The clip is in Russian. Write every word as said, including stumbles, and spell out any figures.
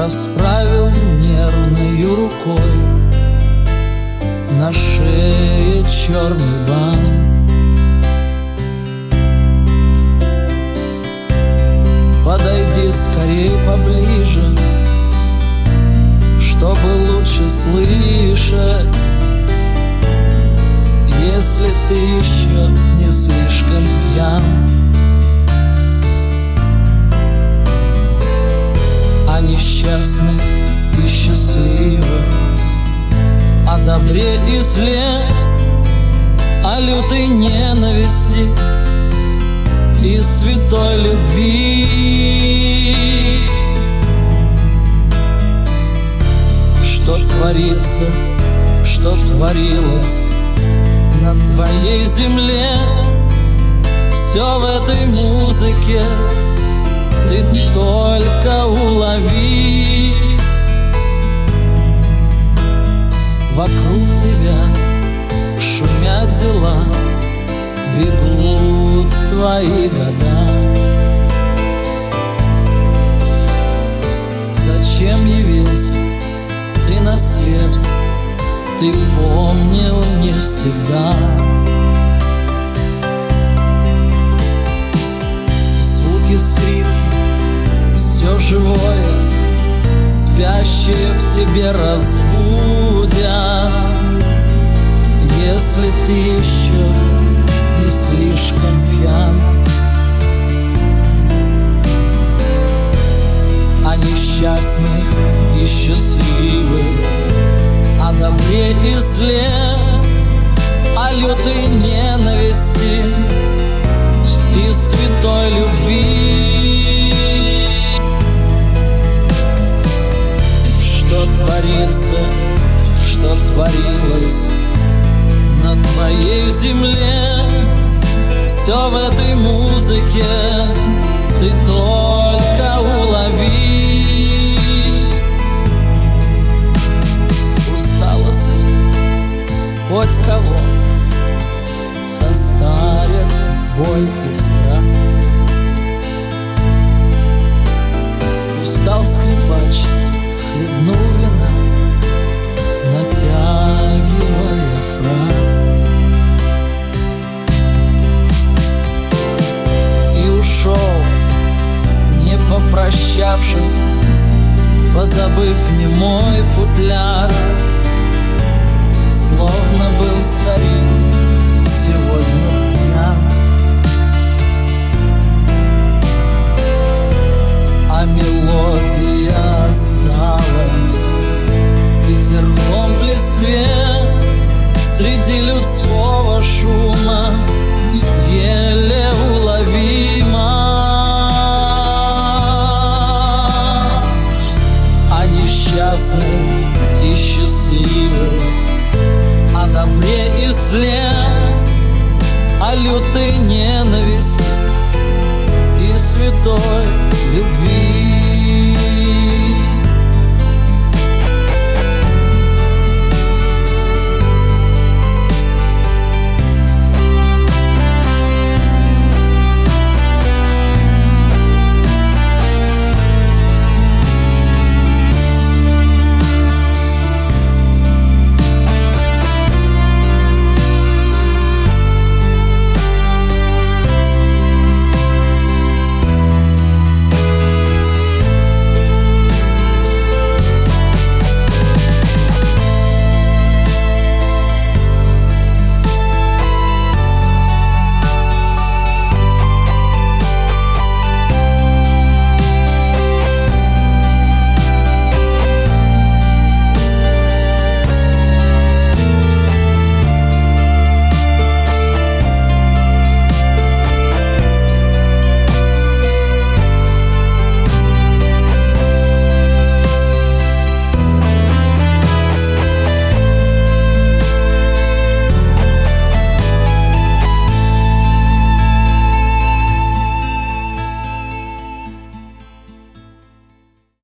расправил нервною рукой на шее черный бант. Подойди скорей поближе, чтобы лучше слышать, если ты еще не слишком пьян. О несчастных и счастливых, о добре и зле, о лютой ненависти и святой любви. Что творится, что творилось на твоей земле, все в этой музыке ты только улови. Вокруг тебя шумят дела, бегут твои года. Зачем явился ты на свет, ты помнил не всегда. Звуки скрипки, все живое, спящее в тебе разбудят, если ты еще не слишком пьян. О несчастных и счастливых, о добре и зле, о лютой ненависти и святой любви. Что творится, что творилось на твоей земле, все в этой музыке ты только улови. Усталость хоть кого состарят боль и страх. Устал скрипач, хлебнул вина, натягивая фрак, и ушел, не попрощавшись, позабыв немой футляр. Словно был старик сегодня пьян, а мелодия осталась ветерком в листве среди людского шума, еле уловима. О несчастных и счастливых, о добре и зле, о лютой ненависти и святой любви.